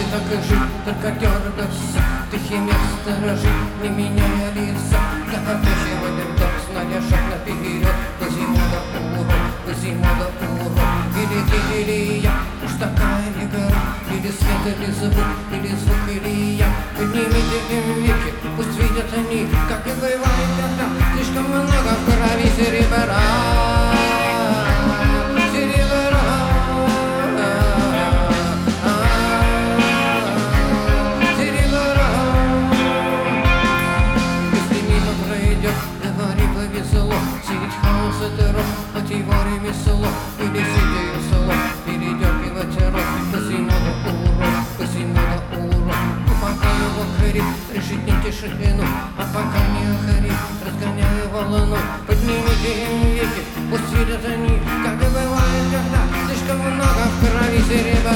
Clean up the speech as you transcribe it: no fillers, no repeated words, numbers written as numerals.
так и жить, только дергаться. Тихий мир сторожит, не меняя лица. Закатывает дом, зная шаг наперед. Квазимода урок, Квазимода урок. Или ты, или я, уж такая игра. Или свет, или звук, или звук, или я. Поднимите им веки, пусть видят они, как и бывает тогда. Слишком много в крови серебра. Хоть его ремесло, или сидя и село, передергивать рот. Квазимода урок, Квазимода урок. Ну пока его хрипит, решить не тишину, а пока не охрипит, разгоняю волну. Поднимите им веки, пусть видят они, как и бывает, когда слишком много в крови серебра.